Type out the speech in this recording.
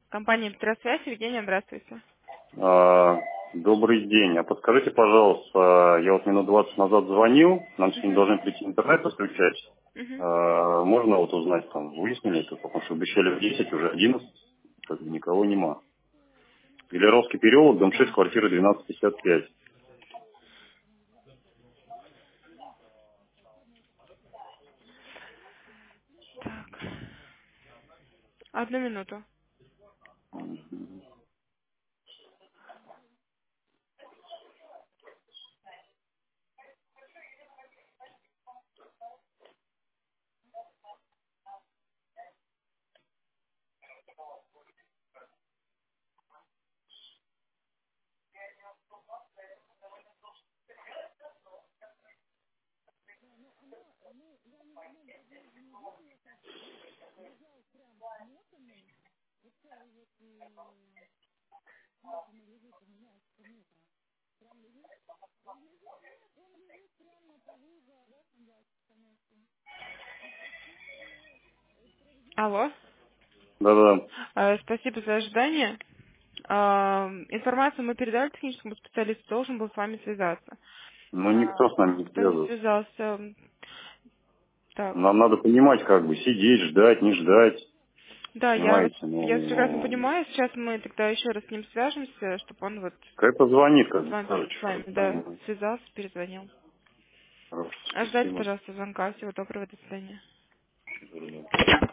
Компания «Петросвязь». Евгения, здравствуйте. Добрый день. А подскажите, пожалуйста, я вот минут 20 назад звонил, нам сегодня Мгм. должны прийти интернет подключать. Мгм. Можно вот узнать, там, выяснили это, потому что обещали в 10, уже 11, как бы никого нема. Велеровский переулок, дом 6, Так, квартира 1255. так. Одну минуту. Алло. Да-да. Спасибо за ожидание. Информацию мы передали техническому специалисту, должен был с вами связаться. Ну, никто с нами не Кто не связывается. связался? Так. Нам надо понимать, как бы, сидеть, ждать, не ждать. Да, Понимаете, я вас прекрасно ну, понимаю. Сейчас мы тогда еще раз с ним свяжемся, чтобы он вот как позвонит, как с бы, вами, скажет, с что вами, да, там. связался, перезвонил. Хорошо, Ждайте, спасибо. пожалуйста, звонка. Всего доброго, до свидания.